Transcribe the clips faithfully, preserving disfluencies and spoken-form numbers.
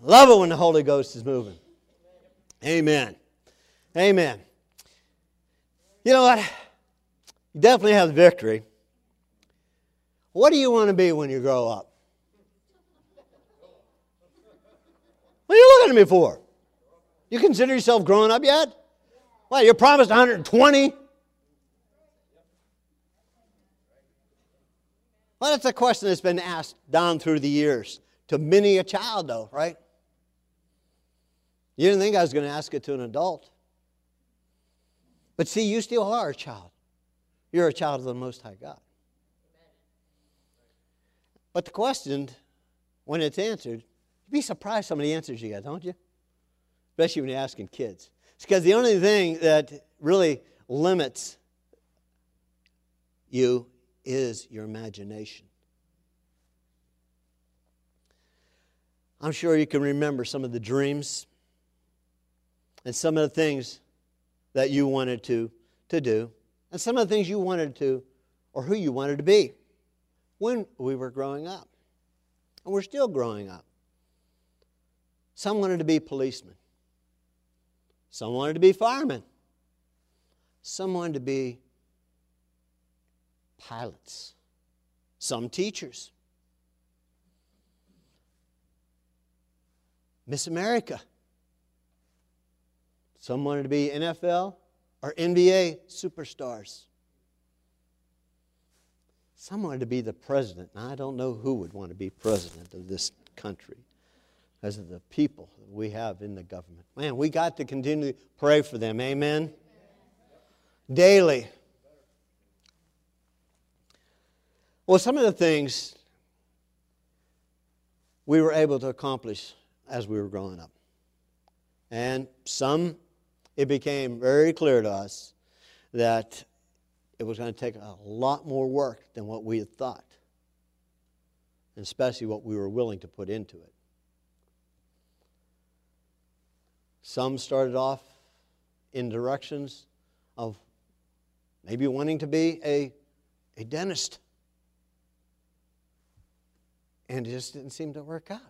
Love it when the Holy Ghost is moving. Amen. Amen. You know what? You definitely have the victory. What do you want to be when you grow up? What are you looking at me for? You consider yourself growing up yet? What, you're promised one hundred twenty? Well, that's a question that's been asked down through the years to many a child, though, right? You didn't think I was going to ask it to an adult. But see, you still are a child. You're a child of the Most High God. But the question, when it's answered, you'd be surprised some of the answers you get, don't you? Especially when you're asking kids. It's because the only thing that really limits you is your imagination. I'm sure you can remember some of the dreams and some of the things that you wanted to, to do, and some of the things you wanted to, or who you wanted to be when we were growing up. And we're still growing up. Some wanted to be policemen. Some wanted to be firemen. Some wanted to be pilots. Some teachers. Miss America. Some wanted to be N F L or N B A superstars. Some wanted to be the president. Now, I don't know who would want to be president of this country because of the people that we have in the government. Man, we got to continue to pray for them. Amen? Amen. Daily. Well, some of the things we were able to accomplish as we were growing up. And some, it became very clear to us that it was going to take a lot more work than what we had thought, and especially what we were willing to put into it. Some started off in directions of maybe wanting to be a, a dentist, and it just didn't seem to work out.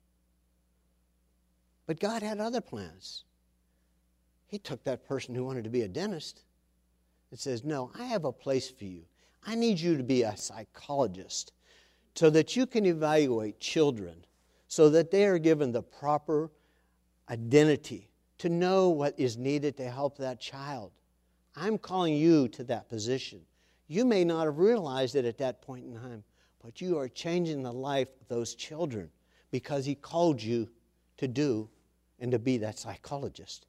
But God had other plans. He took that person who wanted to be a dentist and says, no, I have a place for you. I need you to be a psychologist so that you can evaluate children so that they are given the proper identity to know what is needed to help that child. I'm calling you to that position. You may not have realized it at that point in time, but you are changing the life of those children because He called you to do and to be that psychologist.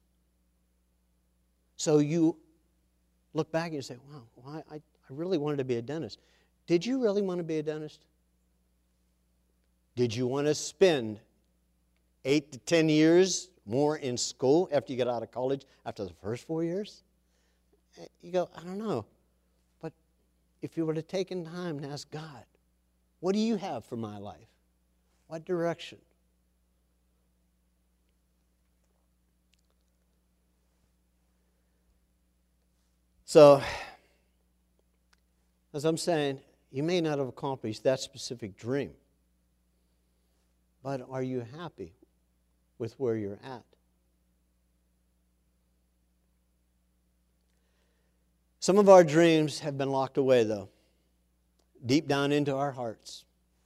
So you look back and you say, wow, well, I, I really wanted to be a dentist. Did you really want to be a dentist? Did you want to spend eight to ten years more in school after you get out of college after the first four years? You go, I don't know. But if you would have taken time to ask God, what do you have for my life? What direction? So, as I'm saying, you may not have accomplished that specific dream, but are you happy with where you're at? Some of our dreams have been locked away, though, deep down into our hearts.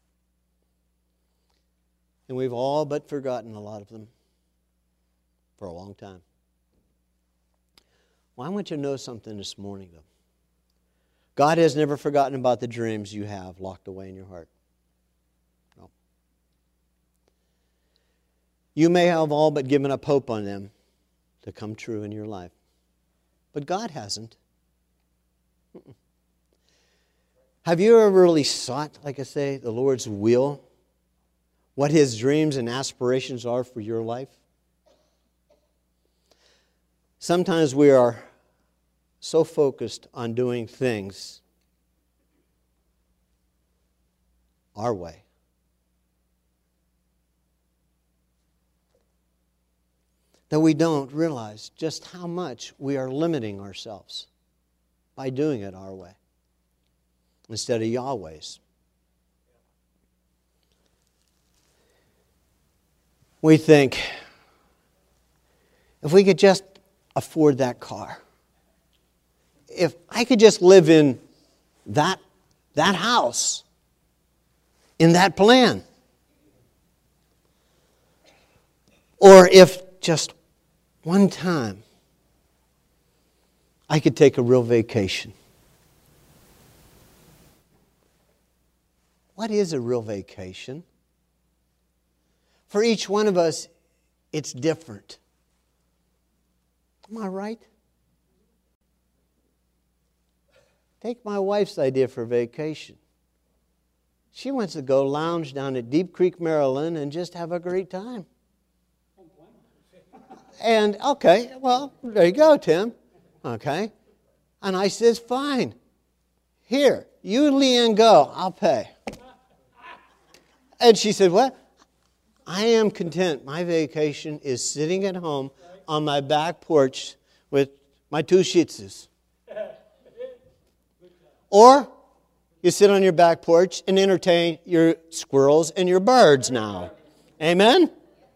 And we've all but forgotten a lot of them for a long time. Well, I want you to know something this morning, though. God has never forgotten about the dreams you have locked away in your heart. No. You may have all but given up hope on them to come true in your life. But God hasn't. Mm-mm. Have you ever really sought, like I say, the Lord's will? What His dreams and aspirations are for your life? Sometimes we are so focused on doing things our way that we don't realize just how much we are limiting ourselves by doing it our way instead of Yahweh's. we think, if we could just afford that car, if I could just live in that, that house, in that plan, or if just one time I could take a real vacation. What is a real vacation? For each one of us, it's different. Am I right? Take my wife's idea for vacation. She wants to go lounge down at Deep Creek, Maryland, and just have a great time. And, okay, well, there you go, Tim. Okay. And I says, fine. Here, you and Leanne go. I'll pay. And she said, what? I am content. My vacation is sitting at home on my back porch with my two Shih Tzus. Or you sit on your back porch and entertain your squirrels and your birds now. Amen?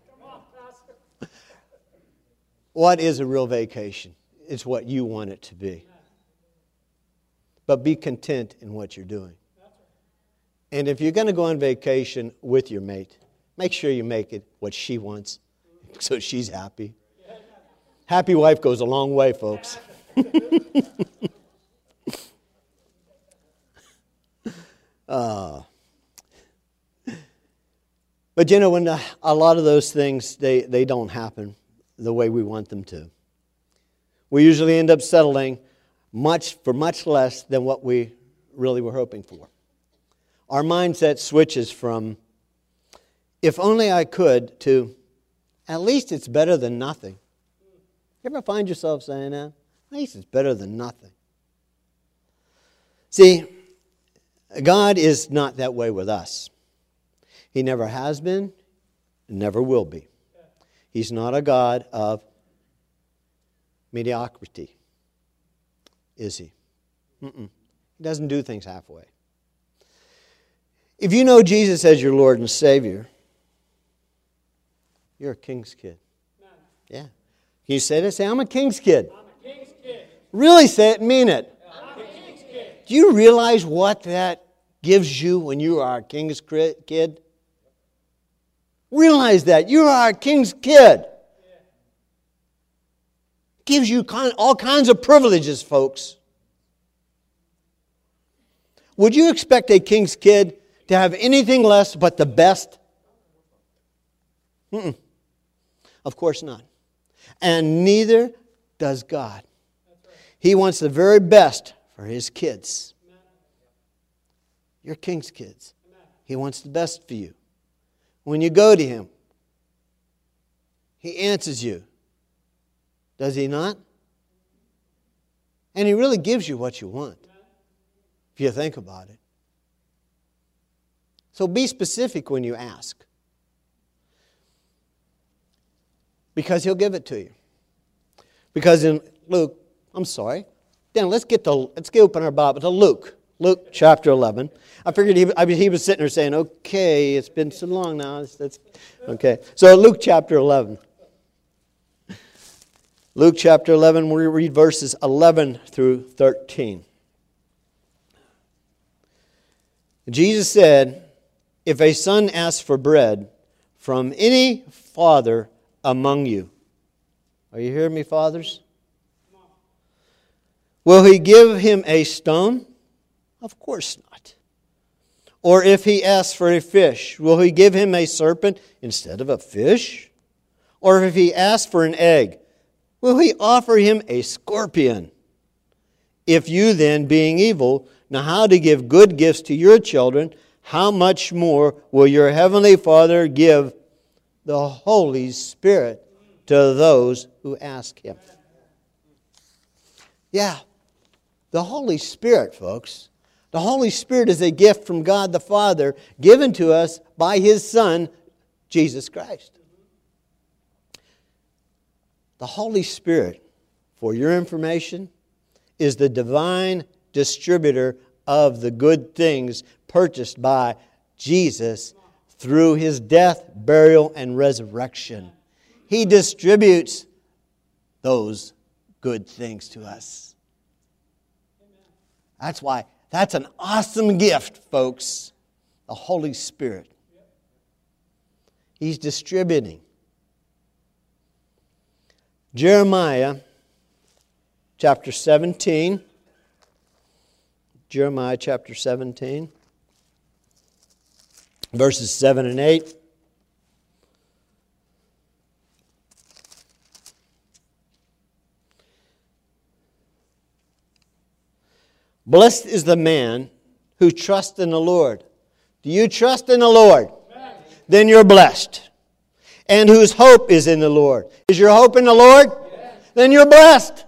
What is a real vacation? It's what you want it to be. But be content in what you're doing. And if you're going to go on vacation with your mate, make sure you make it what she wants so she's happy. Happy wife goes a long way, folks. uh, but you know, when the, a lot of those things, they, they don't happen the way we want them to. We usually end up settling much for much less than what we really were hoping for. Our mindset switches from, if only I could, to, at least it's better than nothing. You ever find yourself saying that? At least it's better than nothing. See, God is not that way with us. He never has been, and never will be. He's not a God of mediocrity, is He? Mm-mm. He doesn't do things halfway. If you know Jesus as your Lord and Savior, you're a king's kid. Yeah. Can you say that? Say, I'm a king's kid. I'm a king's kid. Really say it and mean it. I'm a king's kid. Do you realize what that gives you when you are a king's kid? Realize that. You are a king's kid. Gives you all kinds of privileges, folks. Would you expect a king's kid to have anything less but the best? Mm-mm. Of course not. And neither does God. He wants the very best for His kids. You're king's kids. He wants the best for you. When you go to Him, He answers you. Does He not? And He really gives you what you want, if you think about it. So be specific when you ask, because He'll give it to you. Because in Luke, I'm sorry, Dan, let's get to let's get open our Bible to Luke, Luke chapter eleven. I figured he, I mean, he was sitting there saying, "Okay, it's been so long now." That's, that's okay. So Luke chapter eleven. Luke chapter eleven, we read verses eleven through thirteen. Jesus said, if a son asks for bread from any father among you, are you hearing me, fathers? Will he give him a stone? Of course not. Or if he asks for a fish, will he give him a serpent instead of a fish? Or if he asks for an egg, will he offer him a scorpion? If you then, being evil, know how to give good gifts to your children, how much more will your heavenly Father give the Holy Spirit to those who ask Him? Yeah, the Holy Spirit, folks. The Holy Spirit is a gift from God the Father given to us by His Son, Jesus Christ. The Holy Spirit, for your information, is the divine distributor of the good things purchased by Jesus through His death, burial, and resurrection. He distributes those good things to us. That's why, that's an awesome gift, folks. The Holy Spirit. He's distributing. Jeremiah chapter seventeen. Jeremiah chapter seventeen. Verses seven and eight. Blessed is the man who trusts in the Lord. Do you trust in the Lord? Amen. Then you're blessed. And whose hope is in the Lord. Is your hope in the Lord? Yes. Then you're blessed.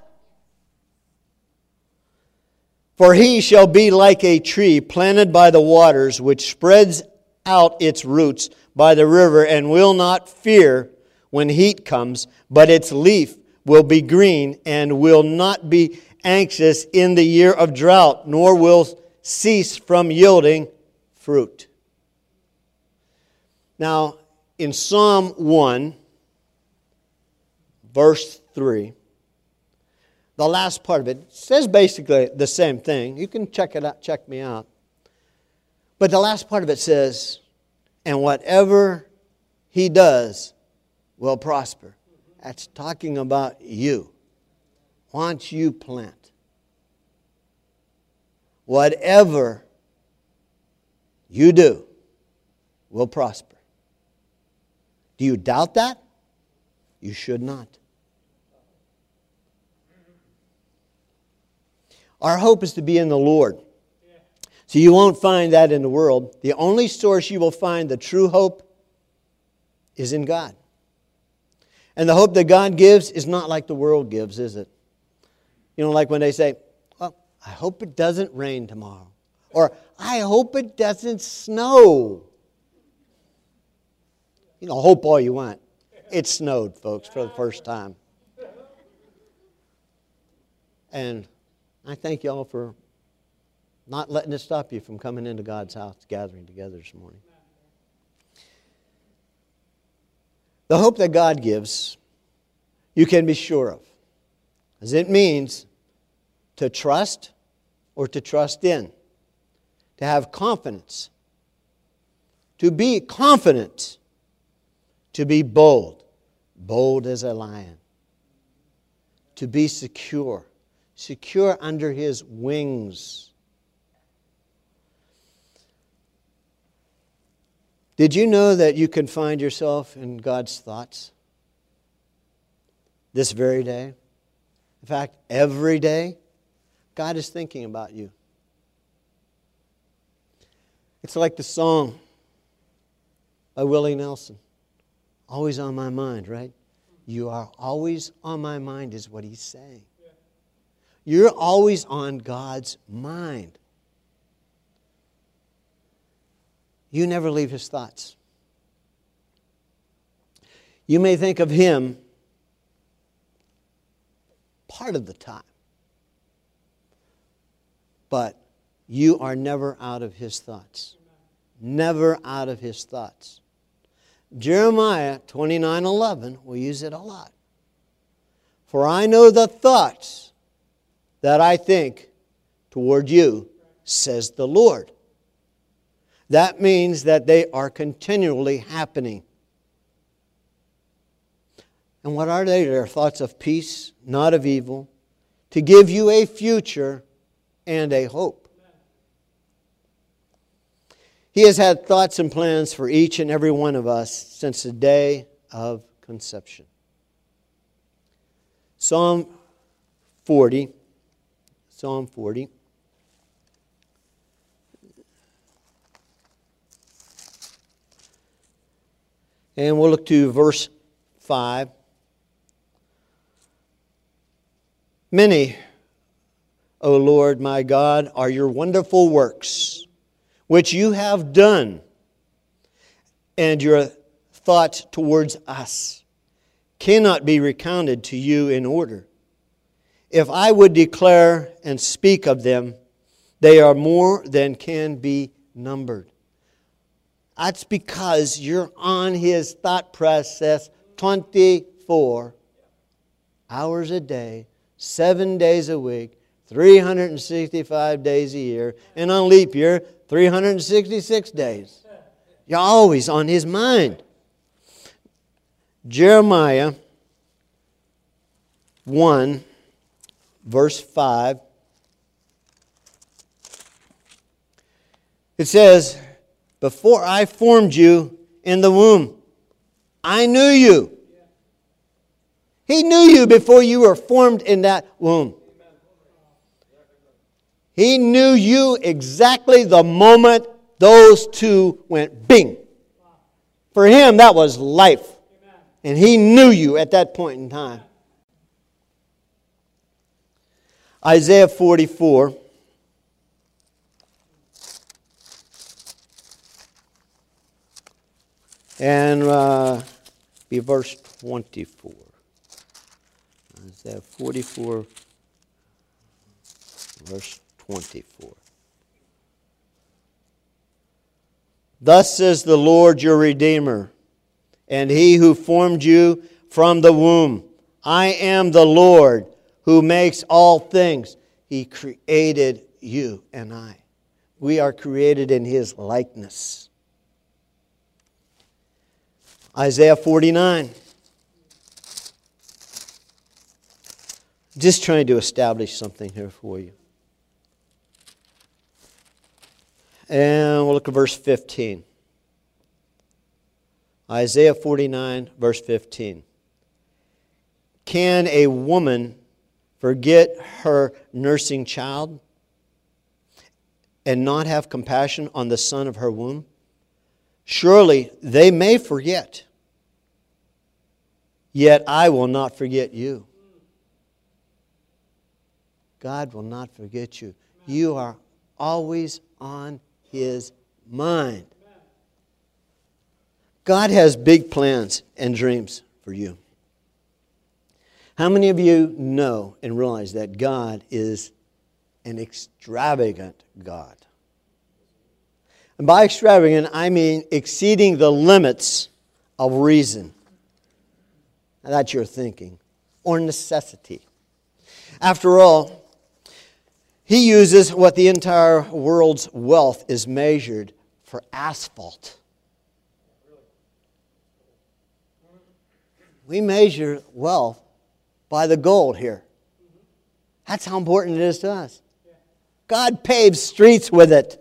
For he shall be like a tree planted by the waters, which spreads out its roots by the river, and will not fear when heat comes, but its leaf will be green, and will not be anxious in the year of drought, nor will cease from yielding fruit. Now, in Psalm one, verse three, the last part of it says basically the same thing. You can check it out, check me out. But the last part of it says, and whatever he does will prosper. That's talking about you. Once you plant, whatever you do will prosper. Do you doubt that? You should not. Our hope is to be in the Lord. So you won't find that in the world. The only source you will find the true hope is in God. And the hope that God gives is not like the world gives, is it? You know, like when they say, well, I hope it doesn't rain tomorrow. Or, I hope it doesn't snow. You know, hope all you want. It snowed, folks, for the first time. And I thank y'all for not letting it stop you from coming into God's house, gathering together this morning. The hope that God gives, you can be sure of. As it means to trust or to trust in. To have confidence. To be confident. To be bold. Bold as a lion. To be secure. Secure under His wings. Did you know that you can find yourself in God's thoughts this very day? In fact, every day, God is thinking about you. It's like the song by Willie Nelson. Always on my mind, right? You are always on my mind is what he's saying. You're always on God's mind. You never leave His thoughts. You may think of Him part of the time, but you are never out of His thoughts. Never out of His thoughts. Jeremiah twenty-nine eleven, we use it a lot. For I know the thoughts that I think toward you, says the Lord. That means that they are continually happening. And what are they? They are thoughts of peace, not of evil, to give you a future and a hope. He has had thoughts and plans for each and every one of us since the day of conception. Psalm forty. Psalm forty. And we'll look to verse five. Many, O Lord my God, are your wonderful works, which you have done, and your thoughts towards us cannot be recounted to you in order. If I would declare and speak of them, they are more than can be numbered. That's because you're on His thought process twenty-four hours a day, seven days a week, three hundred sixty-five days a year, and on leap year, three hundred sixty-six days. You're always on His mind. Jeremiah one, verse five. It says, before I formed you in the womb, I knew you. He knew you before you were formed in that womb. He knew you exactly the moment those two went bing. For Him, that was life. And He knew you at that point in time. Isaiah forty-four. And uh, be verse twenty-four. Isaiah forty-four, verse twenty-four. Thus says the Lord your Redeemer, and He who formed you from the womb. I am the Lord who makes all things. He created you and I. We are created in His likeness. Isaiah forty-nine. Just trying to establish something here for you. And we'll look at verse fifteen. Isaiah forty-nine, verse fifteen. Can a woman forget her nursing child and not have compassion on the son of her womb? Surely they may forget, yet I will not forget you. God will not forget you. You are always on His mind. God has big plans and dreams for you. How many of you know and realize that God is an extravagant God? And by extravagant, I mean exceeding the limits of reason. Now, that's your thinking. Or necessity. After all, He uses what the entire world's wealth is measured for asphalt. We measure wealth by the gold here. That's how important it is to us. God paves streets with it.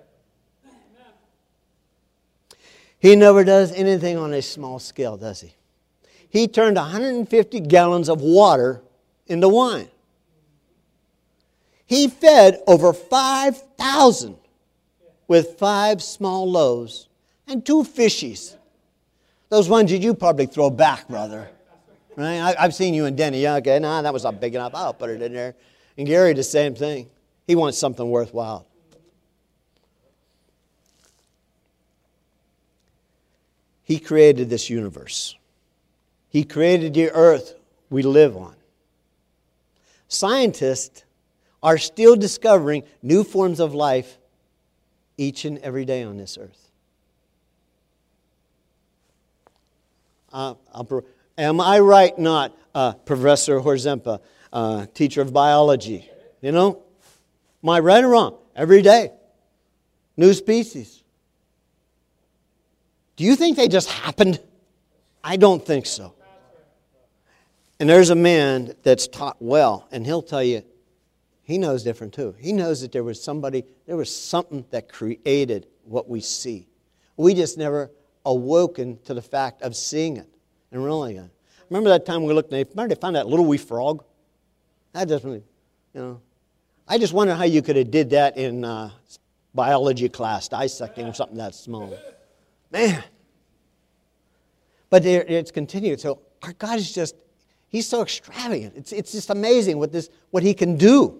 He never does anything on a small scale, does He? He turned one hundred fifty gallons of water into wine. He fed over five thousand with five small loaves and two fishies. Those ones that you probably throw back, brother. Right? I, I've seen you and Denny. Yeah, okay, nah, that was not big enough. I'll put it in there. And Gary, the same thing. He wants something worthwhile. He created this universe. He created the earth we live on. Scientists are still discovering new forms of life each and every day on this earth. Uh, am I right not, uh, Professor Horzempa, uh, teacher of biology? You know, am I right or wrong? Every day. New species. Do you think they just happened? I don't think so. And there's a man that's taught well, and he'll tell you, he knows different too. He knows that there was somebody, there was something that created what we see. We just never awoken to the fact of seeing it and realizing it. Remember that time we looked, and they, remember they found that little wee frog? That doesn't really, you know. I just wonder how you could have did that in uh, biology class, dissecting or something that small. Man. But there, it's continued. So our God is just, He's so extravagant. It's, it's just amazing what, this, what He can do.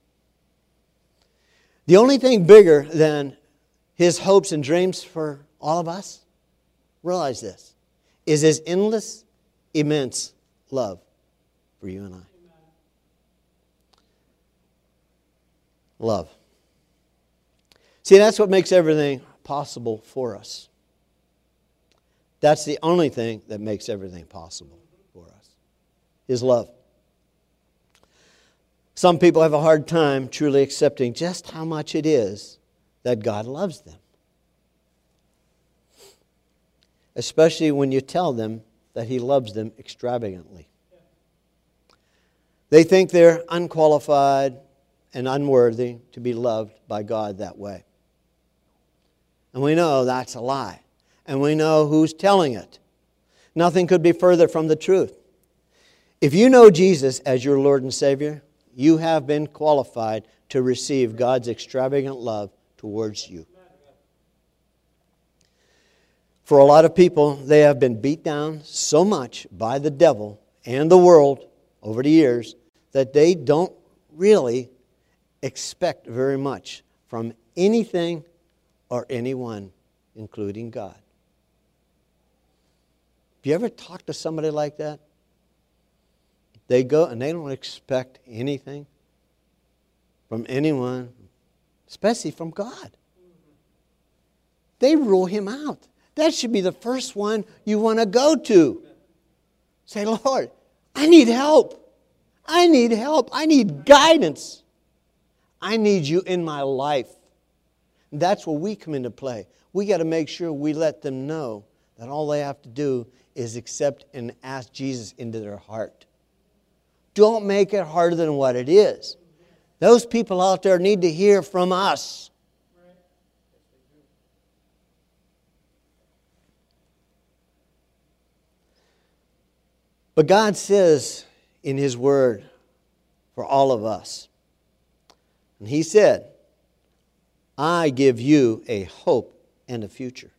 The only thing bigger than His hopes and dreams for all of us, realize this, is His endless, immense love for you and I. Love. See, that's what makes everything possible for us. That's the only thing that makes everything possible for us. His love. Some people have a hard time truly accepting just how much it is that God loves them. Especially when you tell them that He loves them extravagantly. They think they're unqualified and unworthy to be loved by God that way. And we know that's a lie. And we know who's telling it. Nothing could be further from the truth. If you know Jesus as your Lord and Savior, you have been qualified to receive God's extravagant love towards you. For a lot of people, they have been beat down so much by the devil and the world over the years that they don't really expect very much from anything or anyone, including God. Have you ever talked to somebody like that? They go and they don't expect anything from anyone, especially from God. They rule Him out. That should be the first one you want to go to. Say, Lord, I need help. I need help. I need guidance. I need you in my life. And that's where we come into play. We got to make sure we let them know that all they have to do is accept and ask Jesus into their heart. Don't make it harder than what it is. Those people out there need to hear from us. But God says in His Word for all of us, and He said, I give you a hope and a future.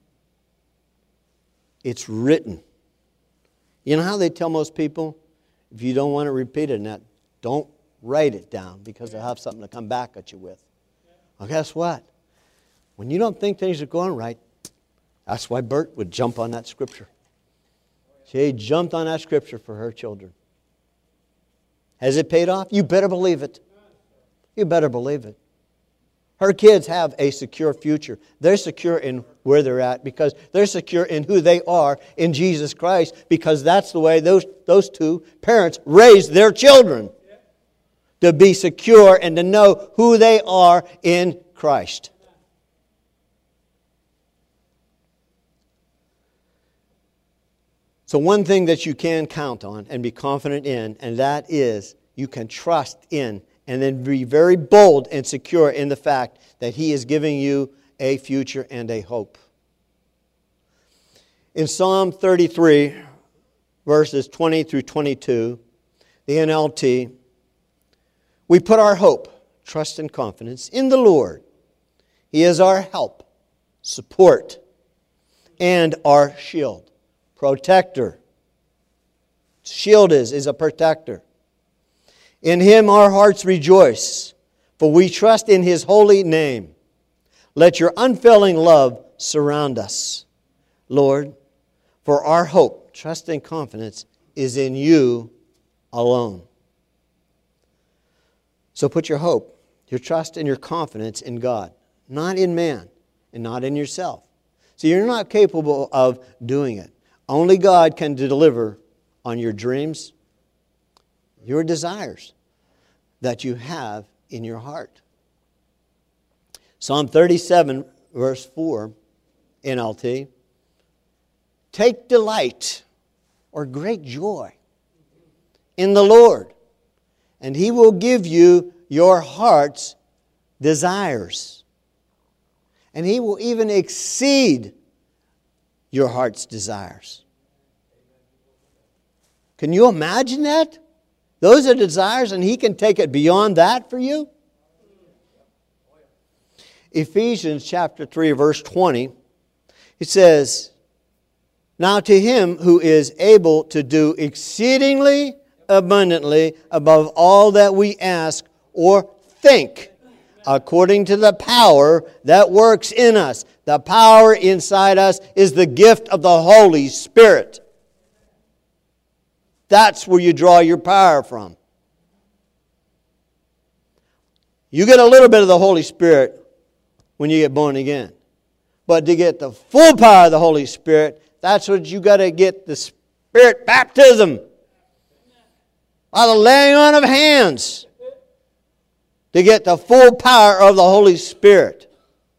It's written. You know how they tell most people, if you don't want to repeat it in that, don't write it down because they'll have something to come back at you with. Well, guess what? When you don't think things are going right, that's why Bert would jump on that scripture. She jumped on that scripture for her children. Has it paid off? You better believe it. You better believe it. Her kids have a secure future. They're secure in where they're at because they're secure in who they are in Jesus Christ, because that's the way those, those two parents raised their children. To be secure and to know who they are in Christ. So one thing that you can count on and be confident in, and that is you can trust in and then be very bold and secure in the fact that He is giving you a future and a hope. In Psalm thirty-three, verses twenty through twenty-two, the N L T, we put our hope, trust, and confidence in the Lord. He is our help, support, and our shield, protector. Shield is, is a protector. In Him our hearts rejoice, for we trust in His holy name. Let your unfailing love surround us, Lord, for our hope, trust, and confidence is in you alone. So put your hope, your trust, and your confidence in God, not in man and not in yourself. So you're not capable of doing it. Only God can deliver on your dreams, your desires that you have in your heart. Psalm thirty-seven, verse four, N L T. Take delight or great joy in the Lord, and He will give you your heart's desires. And He will even exceed your heart's desires. Can you imagine that? Those are desires, and He can take it beyond that for you. Ephesians chapter three, verse twenty, it says, now to Him who is able to do exceedingly abundantly above all that we ask or think, according to the power that works in us. The power inside us is the gift of the Holy Spirit. That's where you draw your power from. You get a little bit of the Holy Spirit when you get born again. But to get the full power of the Holy Spirit, That's what you got to get, the Spirit baptism. By the laying on of hands. To get the full power of the Holy Spirit.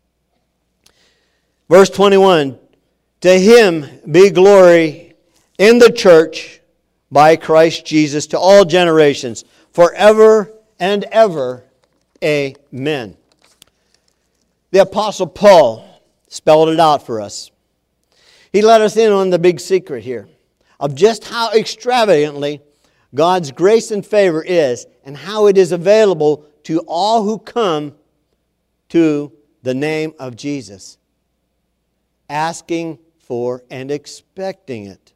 Verse twenty-one. To Him be glory in the church by Christ Jesus to all generations, forever and ever. Amen. The Apostle Paul spelled it out for us. He let us in on the big secret here of just how extravagantly God's grace and favor is and how it is available to all who come to the name of Jesus, asking for and expecting it.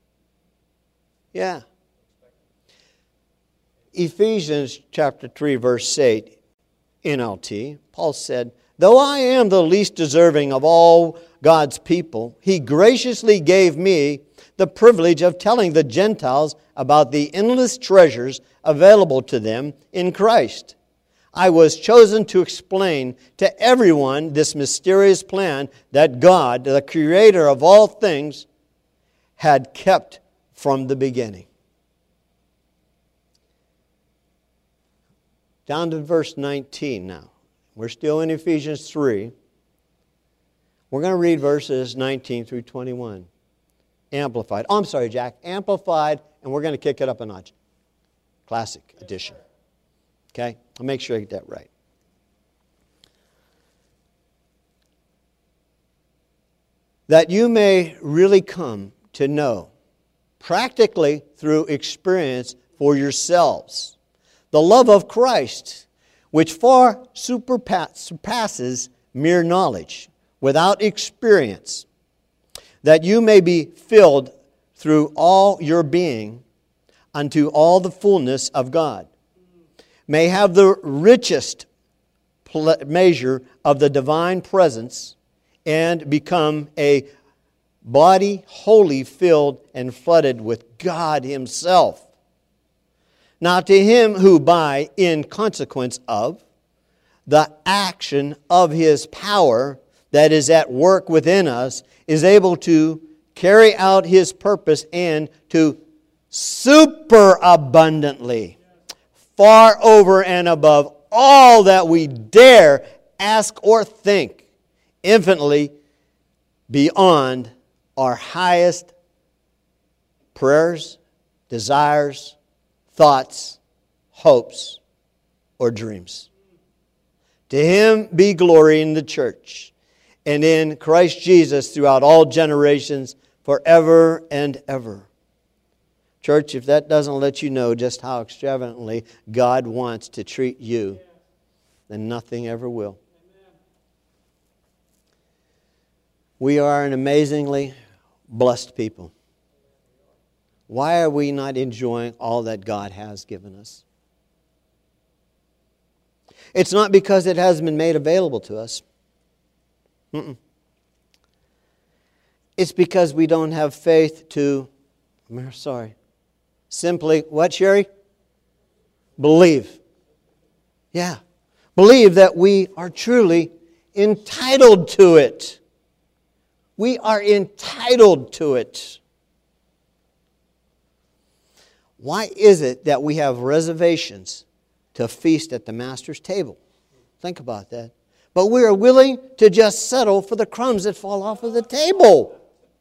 Yeah. Ephesians chapter three, verse eight, N L T, Paul said, though I am the least deserving of all God's people, He graciously gave me the privilege of telling the Gentiles about the endless treasures available to them in Christ. I was chosen to explain to everyone this mysterious plan that God, the Creator of all things, had kept from the beginning. Down to verse nineteen now. We're still in Ephesians three. We're going to read verses nineteen through twenty-one. Amplified. Oh, I'm sorry, Jack. Amplified, and we're going to kick it up a notch. Classic edition. Okay? I'll make sure I get that right. That you may really come to know, practically through experience for yourselves, the love of Christ, which far surpasses mere knowledge, without experience, that you may be filled through all your being unto all the fullness of God, may have the richest measure of the divine presence, and become a body wholly filled and flooded with God Himself. Now to Him who by, in consequence of, the action of His power that is at work within us, is able to carry out His purpose and to superabundantly, far over and above all that we dare ask or think, infinitely beyond our highest prayers, desires, thoughts, hopes, or dreams. To Him be glory in the church and in Christ Jesus throughout all generations, forever and ever. Church, if that doesn't let you know just how extravagantly God wants to treat you, then nothing ever will. We are an amazingly blessed people. Why are we not enjoying all that God has given us? It's not because it hasn't been made available to us. Mm-mm. It's because we don't have faith to, I'm sorry, simply, what, Sherry? Believe. Yeah. Believe that we are truly entitled to it. We are entitled to it. Why is it that we have reservations to feast at the Master's table? Think about that. But we are willing to just settle for the crumbs that fall off of the table.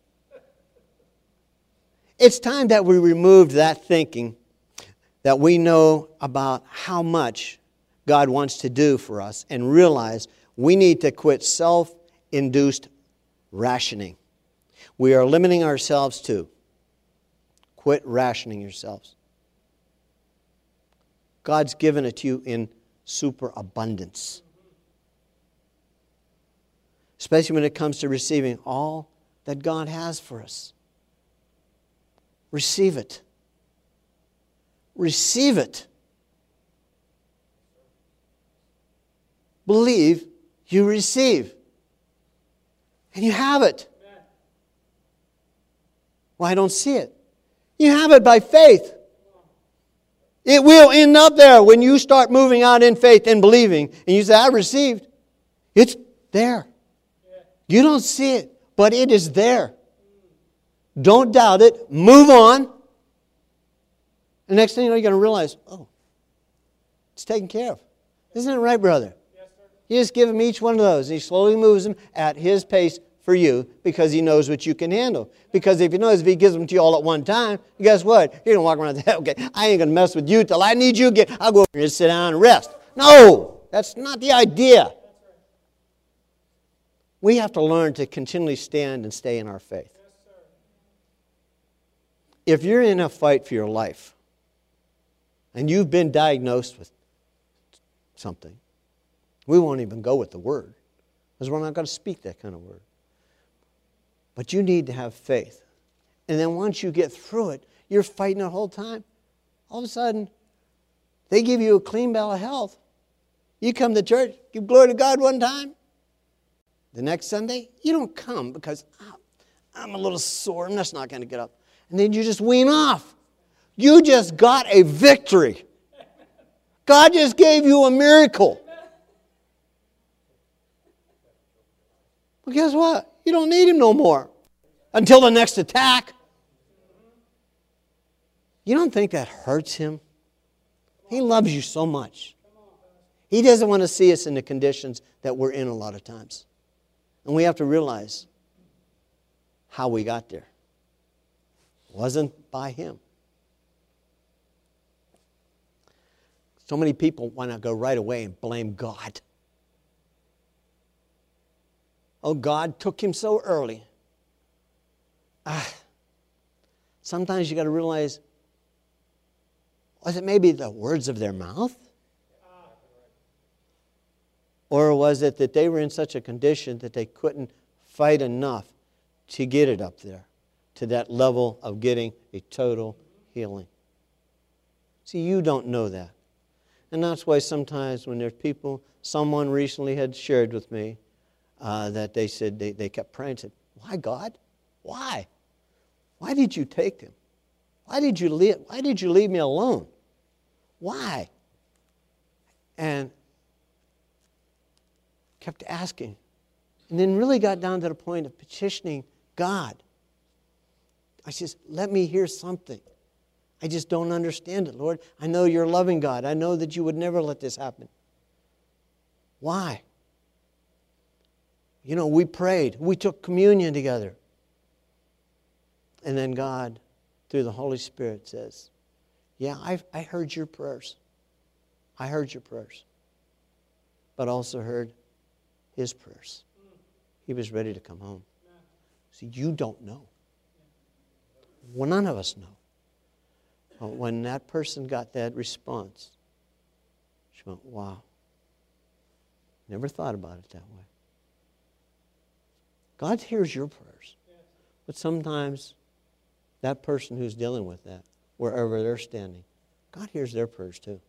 It's time that we removed that thinking that we know about how much God wants to do for us and realize we need to quit self-induced rationing. We are limiting ourselves to. Quit rationing yourselves. God's given it to you in superabundance. Especially when it comes to receiving all that God has for us. Receive it. Receive it. Believe you receive. And you have it. Well, I don't see it. You have it by faith. It will end up there when you start moving out in faith and believing. And you say, I received. It's there. You don't see it, but it is there. Don't doubt it. Move on. The next thing you know, you're going to realize, oh, it's taken care of. Isn't it right, brother? Yes, sir. You just give him each one of those, and he slowly moves them at his pace for you because he knows what you can handle. Because if he knows if he gives them to you all at one time, guess what? You're going to walk around and say, okay, I ain't going to mess with you till I need you again. I'll go over here and sit down and rest. No, that's not the idea. We have to learn to continually stand and stay in our faith. Yes, sir. If you're in a fight for your life, and you've been diagnosed with something, we won't even go with the word, because we're not going to speak that kind of word. But you need to have faith. And then once you get through it, you're fighting the whole time. All of a sudden, they give you a clean bill of health. You come to church, give glory to God one time. The next Sunday, you don't come because oh, I'm a little sore and that's not going to get up. And then you just wean off. You just got a victory. God just gave you a miracle. Well, guess what? You don't need Him no more until the next attack. You don't think that hurts Him? He loves you so much. He doesn't want to see us in the conditions that we're in a lot of times. And we have to realize how we got there. It wasn't by Him. So many people want to go right away and blame God. Oh, God took him so early. Ah, sometimes you got to realize, was it maybe the words of their mouth? Or was it that they were in such a condition that they couldn't fight enough to get it up there, to that level of getting a total healing? See, you don't know that. And that's why sometimes when there's people, someone recently had shared with me uh, that they said, they, they kept praying and said, why God? Why? Why did you take them? Why did you leave, why did you leave me alone? Why? And kept asking. And then really got down to the point of petitioning God. I said, let me hear something. I just don't understand it, Lord. I know you're a loving God. I know that you would never let this happen. Why? You know, we prayed. We took communion together. And then God, through the Holy Spirit, says, yeah, I've, I heard your prayers. I heard your prayers. But also heard His prayers. He was ready to come home. See, you don't know. Well, none of us know. But when that person got that response, she went, wow. Never thought about it that way. God hears your prayers. But sometimes that person who's dealing with that, wherever they're standing, God hears their prayers too.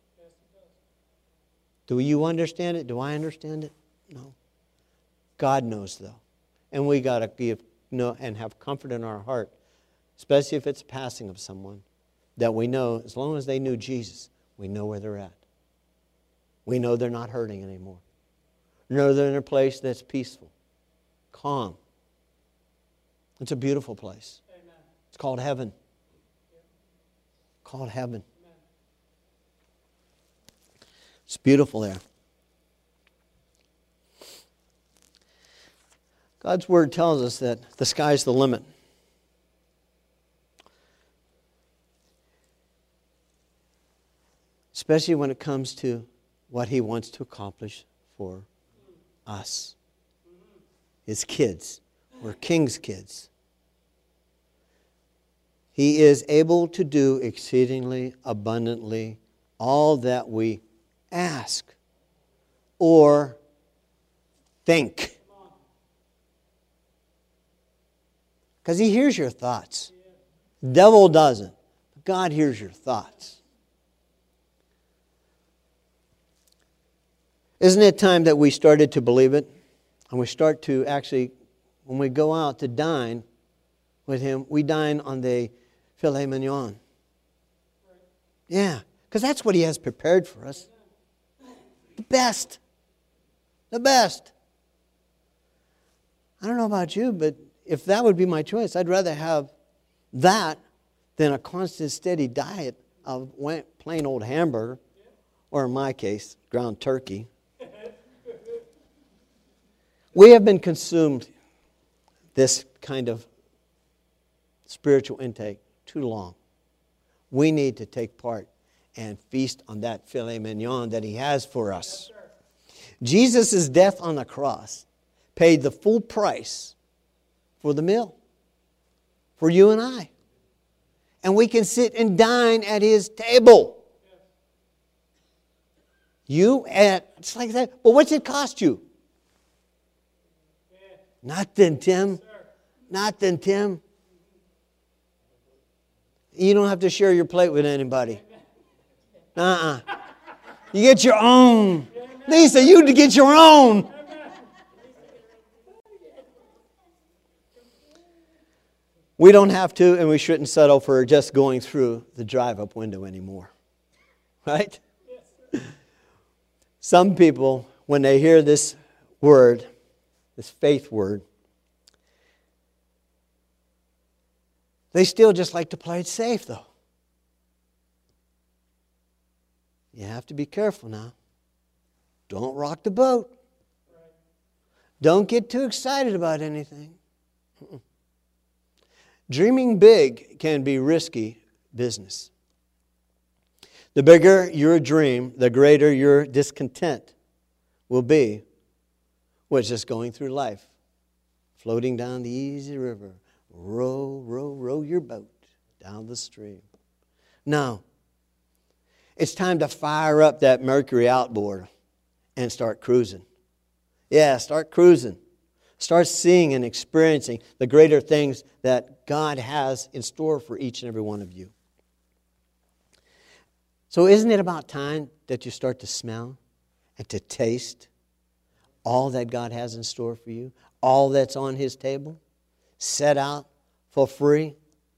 Do you understand it? Do I understand it? No. God knows though. And we got to give know and have comfort in our heart, especially if it's a passing of someone, that we know as long as they knew Jesus, we know where they're at. We know they're not hurting anymore. We know they're in a place that's peaceful, calm. It's a beautiful place. Amen. It's called heaven. Yep. Called heaven. Amen. It's beautiful there. God's Word tells us that the sky's the limit. Especially when it comes to what He wants to accomplish for us. His kids. We're King's kids. He is able to do exceedingly abundantly all that we ask or think. Because He hears your thoughts. The devil doesn't. But God hears your thoughts. Isn't it time that we started to believe it? And we start to actually, when we go out to dine with Him, we dine on the filet mignon. Yeah, because that's what He has prepared for us. The best. The best. I don't know about you, but if that would be my choice, I'd rather have that than a constant, steady diet of plain old hamburger, or in my case, ground turkey. We have been consumed this kind of spiritual intake too long. We need to take part and feast on that filet mignon that He has for us. Jesus' death on the cross paid the full price for the meal, for you and I. And we can sit and dine at His table. You at, it's like that. Well, what's it cost you? Nothing, Tim. Nothing, Tim. You don't have to share your plate with anybody. Uh-uh. You get your own. Lisa, you get your own. We don't have to, and we shouldn't settle for just going through the drive-up window anymore. Right? Some people, when they hear this word, this faith word, they still just like to play it safe, though. You have to be careful now. Don't rock the boat. Don't get too excited about anything. Dreaming big can be risky business. The bigger your dream, the greater your discontent will be with just going through life, floating down the easy river. Row, row, row your boat down the stream. Now, it's time to fire up that Mercury outboard and start cruising. Yeah, start cruising. Start seeing and experiencing the greater things that God has in store for each and every one of you. So isn't it about time that you start to smell and to taste all that God has in store for you? All that's on His table? Set out for free?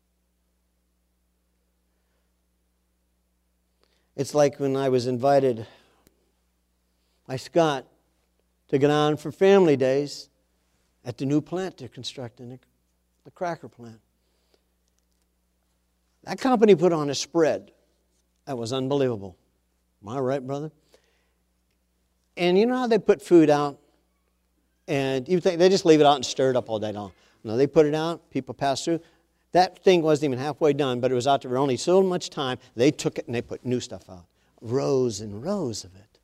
It's like when I was invited by Scott to go down for family days at the new plant they're constructing, the cracker plant. That company put on a spread that was unbelievable. Am I right, brother? And you know how they put food out? And you think they just leave it out and stir it up all day long. No, they put it out, people pass through. That thing wasn't even halfway done, but it was out there for only so much time. They took it and they put new stuff out. Rows and rows of it.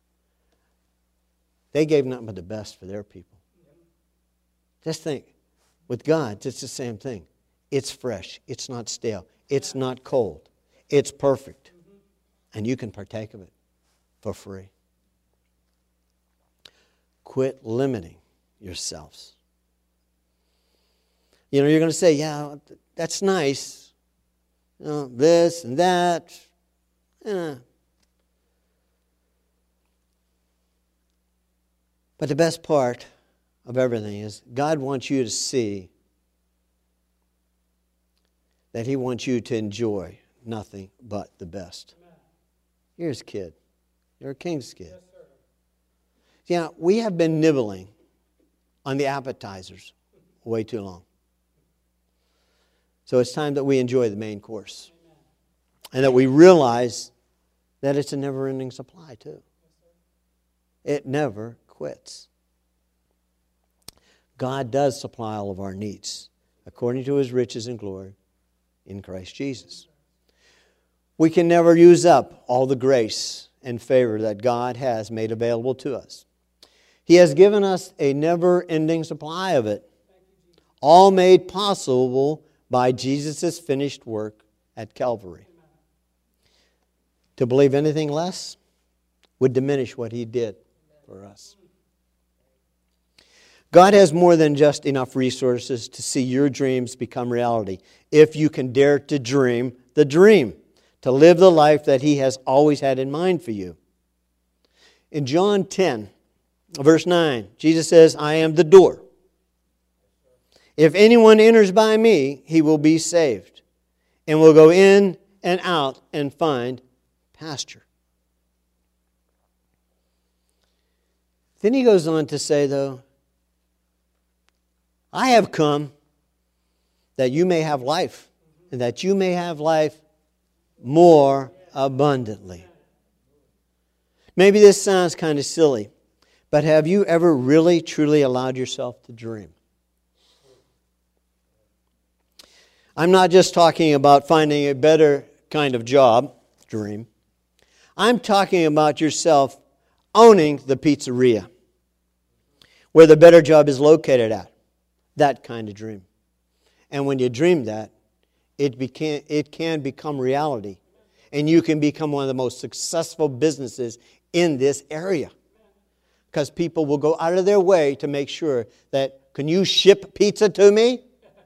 They gave nothing but the best for their people. Just think, with God, it's the same thing. It's fresh. It's not stale. It's not cold. It's perfect. And you can partake of it for free. Quit limiting yourselves. You know, you're going to say, yeah, that's nice. You know, this and that. Eh. But the best part of everything is God wants you to see that He wants you to enjoy nothing but the best. Amen. You're His kid. You're a king's kid. Yes, sir. Yeah, we have been nibbling on the appetizers way too long. So it's time that we enjoy the main course. Amen. And that we realize that it's a never-ending supply too. Yes, it never quits. God does supply all of our needs according to His riches and glory in Christ Jesus. We can never use up all the grace and favor that God has made available to us. He has given us a never-ending supply of it, all made possible by Jesus' finished work at Calvary. To believe anything less would diminish what He did for us. God has more than just enough resources to see your dreams become reality, if you can dare to dream the dream, to live the life that He has always had in mind for you. In John ten, verse nine, Jesus says, I am the door. If anyone enters by me, he will be saved, and will go in and out and find pasture. Then He goes on to say, though, I have come that you may have life, and that you may have life more abundantly. Maybe this sounds kind of silly, but have you ever really, truly allowed yourself to dream? I'm not just talking about finding a better kind of job, dream. I'm talking about yourself owning the pizzeria where the better job is located at. That kind of dream. And when you dream that, it, became, it can become reality. And you can become one of the most successful businesses in this area. Because people will go out of their way to make sure that, can you ship pizza to me?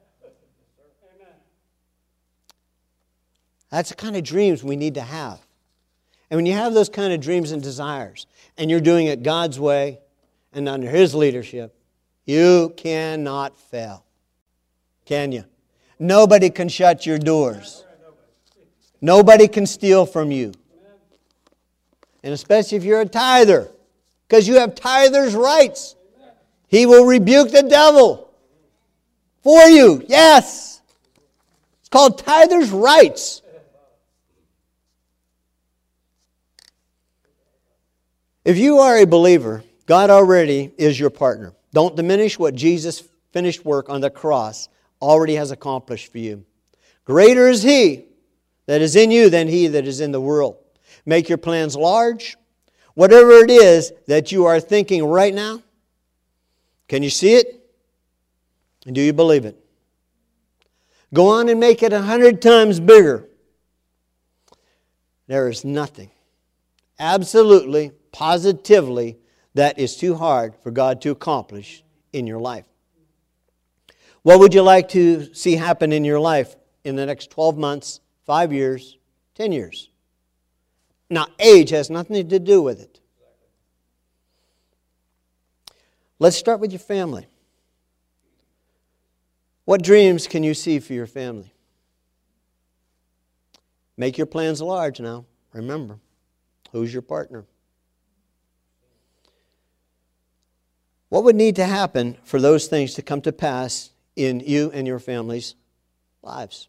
That's the kind of dreams we need to have. And when you have those kind of dreams and desires, and you're doing it God's way and under His leadership, you cannot fail. Can you? Nobody can shut your doors. Nobody can steal from you. And especially if you're a tither, because you have tither's rights. He will rebuke the devil for you. Yes. It's called tither's rights. If you are a believer, God already is your partner. Don't diminish what Jesus' finished work on the cross already has accomplished for you. Greater is He that is in you than he that is in the world. Make your plans large. Whatever it is that you are thinking right now, can you see it? And do you believe it? Go on and make it a hundred times bigger. There is nothing, absolutely, positively, that is too hard for God to accomplish in your life. What would you like to see happen in your life in the next twelve months, five years, ten years? Now, age has nothing to do with it. Let's start with your family. What dreams can you see for your family? Make your plans large now. Remember, who's your partner? What would need to happen for those things to come to pass in you and your family's lives?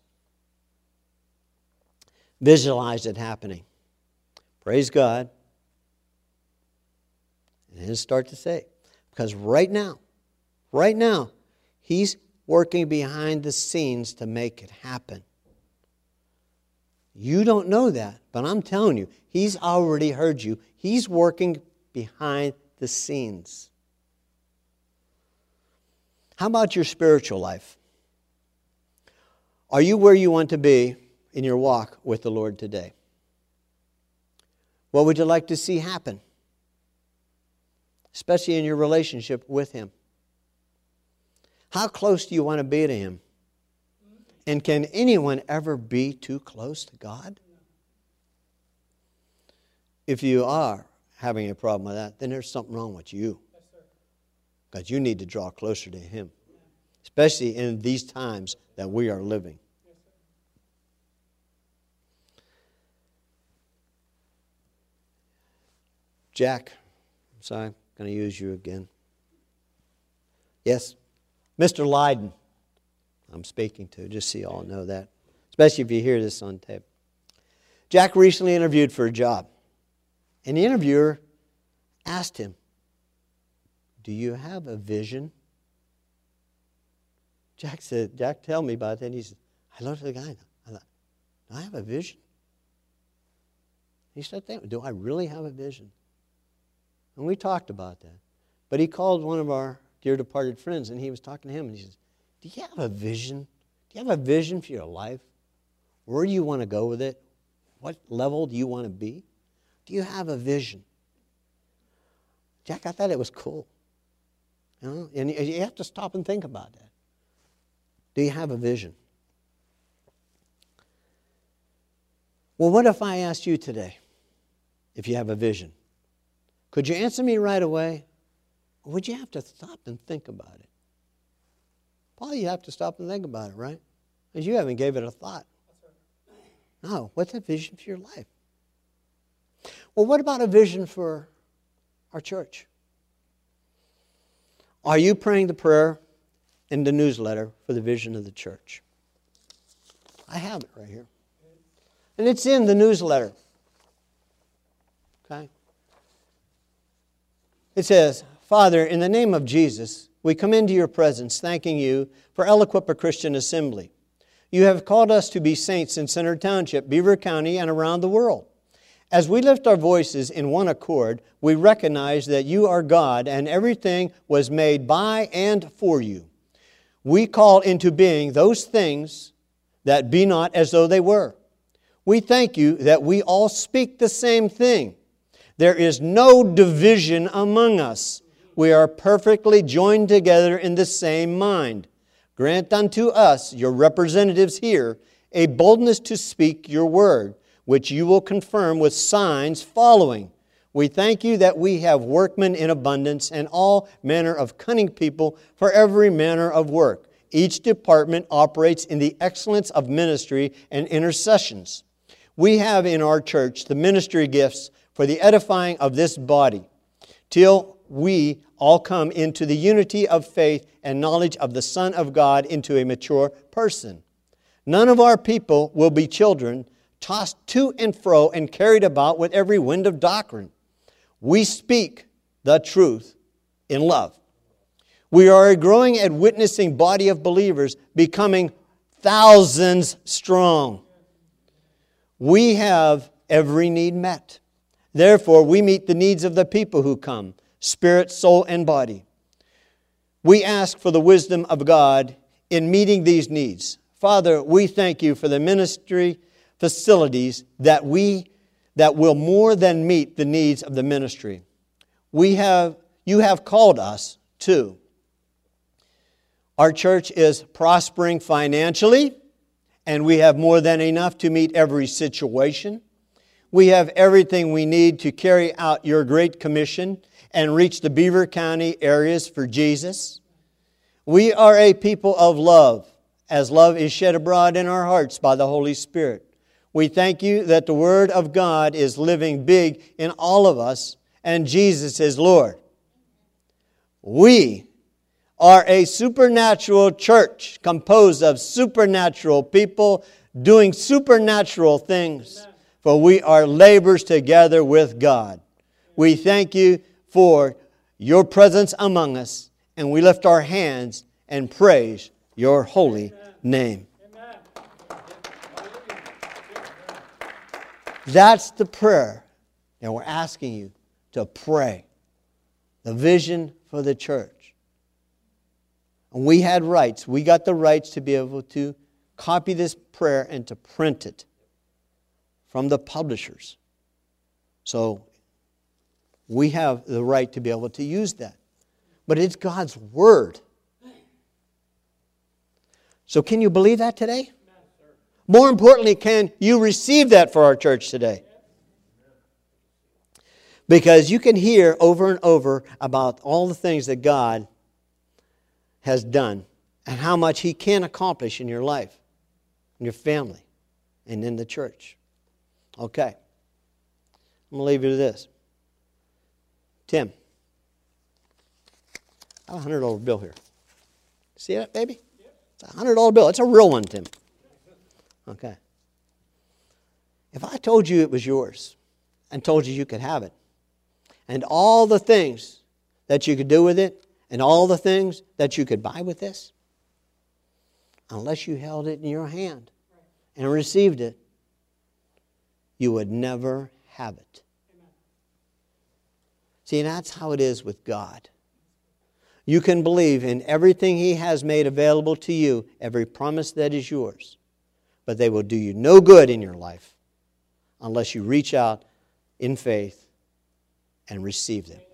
Visualize it happening. Praise God. And then start to say, because right now, right now, He's working behind the scenes to make it happen. You don't know that, but I'm telling you, He's already heard you. He's working behind the scenes. How about your spiritual life? Are you where you want to be in your walk with the Lord today? What would you like to see happen? Especially in your relationship with Him. How close do you want to be to Him? And can anyone ever be too close to God? If you are having a problem with that, then there's something wrong with you. Because you need to draw closer to Him. Especially in these times that we are living. Jack, I'm sorry, I'm going to use you again. Yes, Mister Lydon, I'm speaking to, just so you all know that. Especially if you hear this on tape. Jack recently interviewed for a job. And the interviewer asked him, do you have a vision? Jack said, Jack, tell me about that. And he said, I looked at the guy. I thought, do I have a vision? He started thinking, do I really have a vision? And we talked about that. But he called one of our dear departed friends, and he was talking to him, and he says, do you have a vision? Do you have a vision for your life? Where do you want to go with it? What level do you want to be? Do you have a vision? Jack, I thought it was cool. You know? And you have to stop and think about that. Do you have a vision? Well, what if I asked you today if you have a vision? Could you answer me right away? Or would you have to stop and think about it? Probably you have to stop and think about it, right? Because you haven't gave it a thought. No, what's a vision for your life? Well, what about a vision for our church? Are you praying the prayer in the newsletter for the vision of the church? I have it right here. And it's in the newsletter. Okay? It says, Father, in the name of Jesus, we come into your presence thanking you for Aliquippa Christian Assembly. You have called us to be saints in Center Township, Beaver County, and around the world. As we lift our voices in one accord, we recognize that you are God and everything was made by and for you. We call into being those things that be not as though they were. We thank you that we all speak the same thing. There is no division among us. We are perfectly joined together in the same mind. Grant unto us, your representatives here, a boldness to speak your word, which you will confirm with signs following. We thank you that we have workmen in abundance and all manner of cunning people for every manner of work. Each department operates in the excellence of ministry and intercessions. We have in our church the ministry gifts for the edifying of this body, till we all come into the unity of faith and knowledge of the Son of God into a mature person. None of our people will be children, tossed to and fro and carried about with every wind of doctrine. We speak the truth in love. We are a growing and witnessing body of believers, becoming thousands strong. We have every need met. Therefore, we meet the needs of the people who come, spirit, soul, and body. We ask for the wisdom of God in meeting these needs. Father, we thank you for the ministry facilities that we that will more than meet the needs of the ministry. We have you have called us to. Our church is prospering financially, and we have more than enough to meet every situation. We have everything we need to carry out your great commission and reach the Beaver County areas for Jesus. We are a people of love, as love is shed abroad in our hearts by the Holy Spirit. We thank you that the Word of God is living big in all of us, and Jesus is Lord. We are a supernatural church composed of supernatural people doing supernatural things. Amen. For we are laborers together with God. We thank you for your presence among us, and we lift our hands and praise your holy Amen. Name. Amen. That's the prayer, and we're asking you to pray. The vision for the church. And we had rights. We got the rights to be able to copy this prayer and to print it from the publishers. So we have the right to be able to use that. But it's God's Word. So can you believe that today? More importantly, can you receive that for our church today? Because you can hear over and over about all the things that God has done and how much He can accomplish in your life, in your family, and in the church. Okay. I'm going to leave you to this. Tim, I have a one hundred dollar bill here. See that, baby? It's a one hundred dollar bill. It's a real one, Tim. Okay. If I told you it was yours and told you you could have it, and all the things that you could do with it, and all the things that you could buy with this, unless you held it in your hand and received it, you would never have it. Amen. See, that's how it is with God. You can believe in everything He has made available to you, every promise that is yours, but they will do you no good in your life unless you reach out in faith and receive them.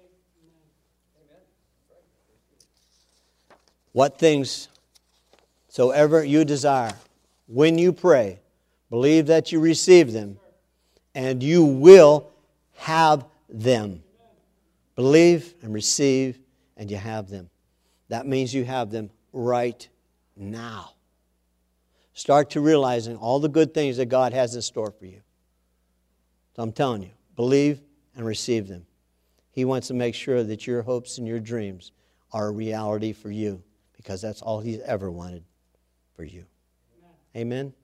What things soever you desire, when you pray, believe that you receive them, and you will have them. Believe and receive, and you have them. That means you have them right now. Start to realizing all the good things that God has in store for you. So I'm telling you, believe and receive them. He wants to make sure that your hopes and your dreams are a reality for you, because that's all He's ever wanted for you. Amen. Amen.